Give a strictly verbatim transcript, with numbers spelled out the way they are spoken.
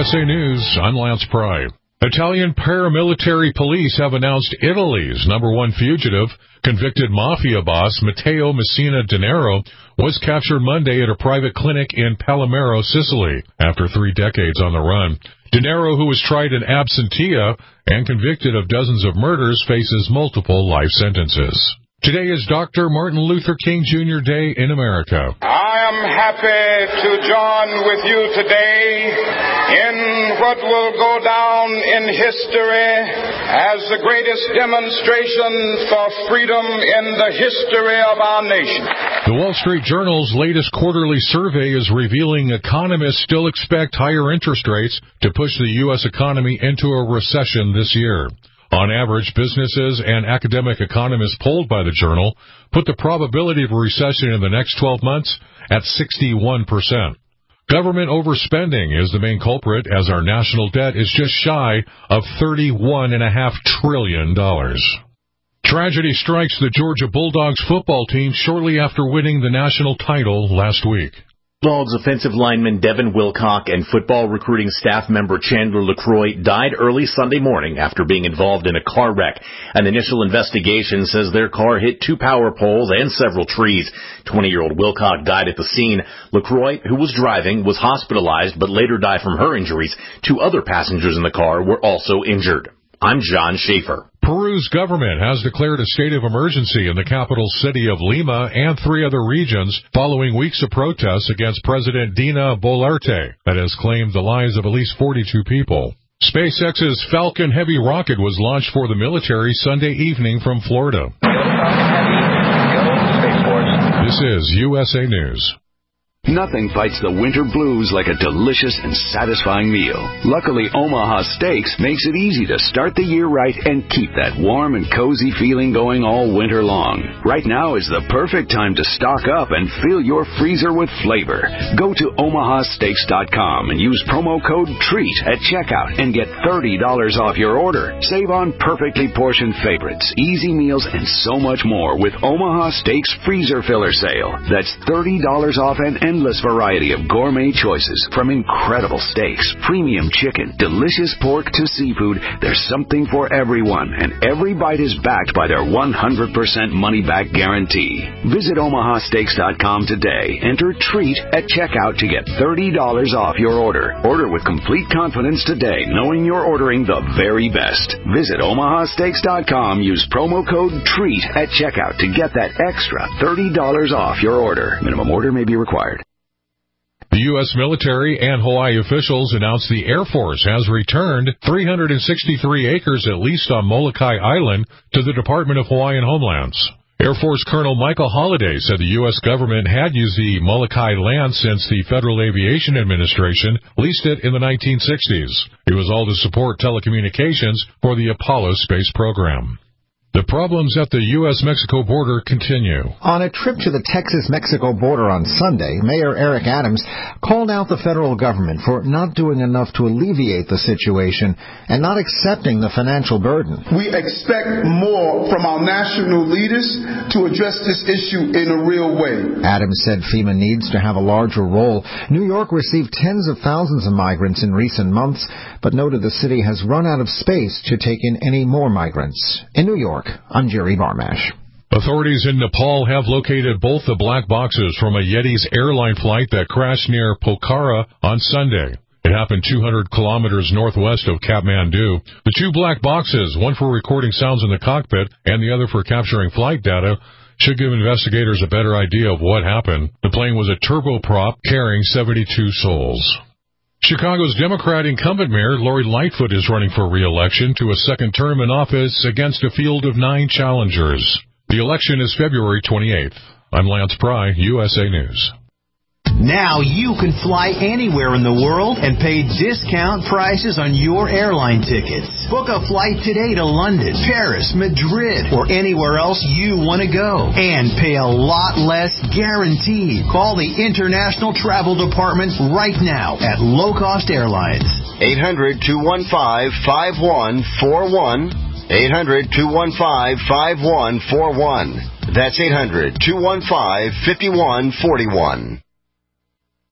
S A News, I'm Lance Pry. Italian paramilitary police have announced Italy's number one fugitive, convicted mafia boss Matteo Messina Denaro, was captured Monday at a private clinic in Palermo, Sicily, after three decades on the run. Denaro, who was tried in absentia and convicted of dozens of murders, faces multiple life sentences. Today is Doctor Martin Luther King Junior Day in America. I am happy to join with you today in what will go down in history as the greatest demonstration for freedom in the history of our nation. The Wall Street Journal's latest quarterly survey is revealing economists still expect higher interest rates to push the U S economy into a recession this year. On average, businesses and academic economists polled by the Journal put the probability of a recession in the next twelve months at sixty-one percent. Government overspending is the main culprit, as our national debt is just shy of thirty-one point five trillion dollars. Tragedy strikes the Georgia Bulldogs football team shortly after winning the national title last week. Bulldogs offensive lineman Devin Wilcock and football recruiting staff member Chandler LaCroix died early Sunday morning after being involved in a car wreck. An initial investigation says their car hit two power poles and several trees. twenty-year-old Wilcock died at the scene. LaCroix, who was driving, was hospitalized but later died from her injuries. Two other passengers in the car were also injured. I'm John Schaefer. Peru's government has declared a state of emergency in the capital city of Lima and three other regions following weeks of protests against President Dina Boluarte that has claimed the lives of at least forty-two people. SpaceX's Falcon Heavy rocket was launched for the military Sunday evening from Florida. This is U S A News. Nothing fights the winter blues like a delicious and satisfying meal. Luckily, Omaha Steaks makes it easy to start the year right and keep that warm and cozy feeling going all winter long. Right now is the perfect time to stock up and fill your freezer with flavor. Go to omaha steaks dot com and use promo code TREAT at checkout and get thirty dollars off your order. Save on perfectly portioned favorites, easy meals, and so much more with Omaha Steaks Freezer Filler Sale. That's thirty dollars off an endless variety of gourmet choices, from incredible steaks, premium chicken, delicious pork to seafood. There's something for everyone, and every bite is backed by their one hundred percent money-back guarantee. Visit omaha steaks dot com today. Enter TREAT at checkout to get thirty dollars off your order. Order with complete confidence today, knowing you're ordering the very best. Visit omaha steaks dot com. Use promo code TREAT at checkout to get that extra thirty dollars off your order. Minimum order may be required. The U S military and Hawaii officials announced the Air Force has returned three hundred sixty-three acres at least on Molokai Island to the Department of Hawaiian Homelands. Air Force Colonel Michael Holliday said the U S government had used the Molokai land since the Federal Aviation Administration leased it in the nineteen sixties. It was all to support telecommunications for the Apollo space program. The problems at the U S Mexico border continue. On a trip to the Texas-Mexico border on Sunday, Mayor Eric Adams called out the federal government for not doing enough to alleviate the situation and not accepting the financial burden. We expect more from our national leaders to address this issue in a real way. Adams said FEMA needs to have a larger role. New York received tens of thousands of migrants in recent months, but noted the city has run out of space to take in any more migrants. In New York, I'm Jerry Barmash. Authorities in Nepal have located both the black boxes from a Yetis airline flight that crashed near Pokhara on Sunday. It happened two hundred kilometers northwest of Kathmandu. The two black boxes, one for recording sounds in the cockpit and the other for capturing flight data, should give investigators a better idea of what happened. The plane was a turboprop carrying seventy-two souls. Chicago's Democrat incumbent mayor Lori Lightfoot is running for re-election to a second term in office against a field of nine challengers. The election is February twenty-eighth. I'm Lance Pry, U S A News. Now you can fly anywhere in the world and pay discount prices on your airline tickets. Book a flight today to London, Paris, Madrid, or anywhere else you want to go. And pay a lot less guaranteed. Call the International Travel Department right now at Low Cost Airlines. eight hundred, two one five, five one four one. eight hundred, two one five, five one four one. That's eight hundred, two one five, five one four one.